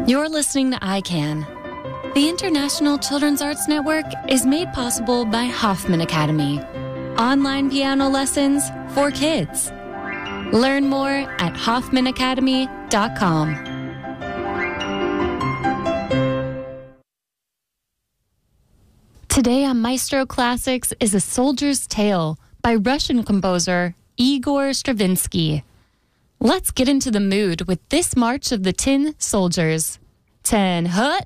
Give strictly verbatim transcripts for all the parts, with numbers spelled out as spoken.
You're listening to I CAN. The International Children's Arts Network is made possible by Hoffman Academy. Online piano lessons for kids. Learn more at hoffman academy dot com. Today on Maestro Classics is A Soldier's Tale by Russian composer Igor Stravinsky. Let's get into the mood with this March of the Tin Soldiers. Ten hut.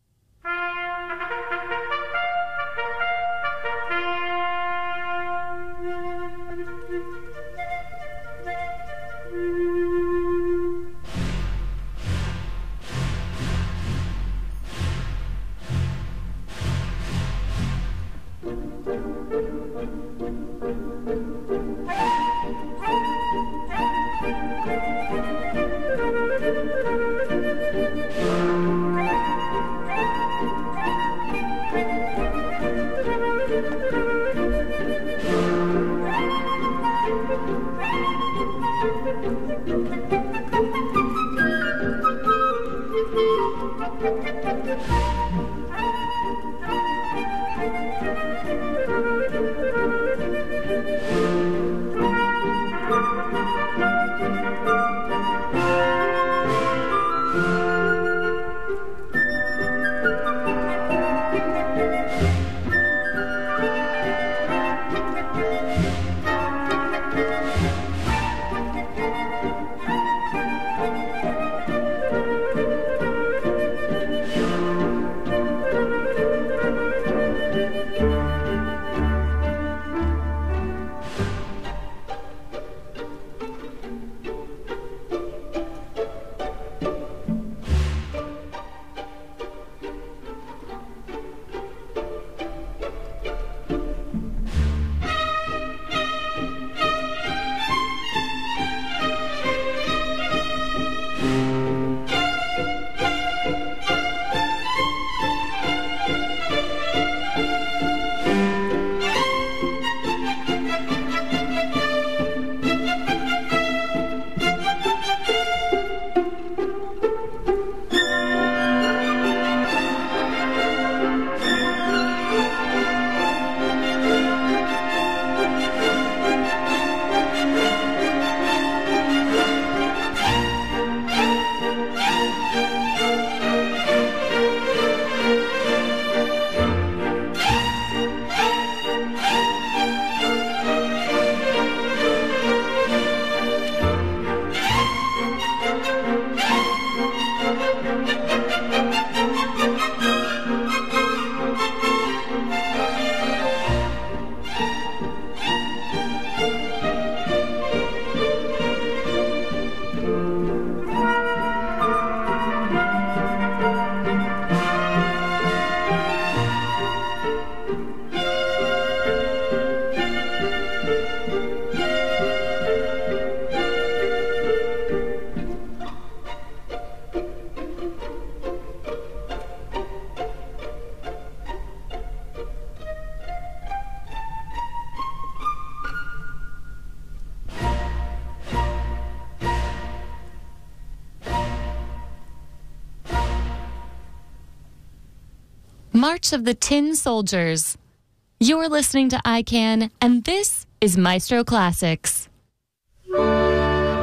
March of the Tin Soldiers. You're listening to I CAN, and this is Maestro Classics.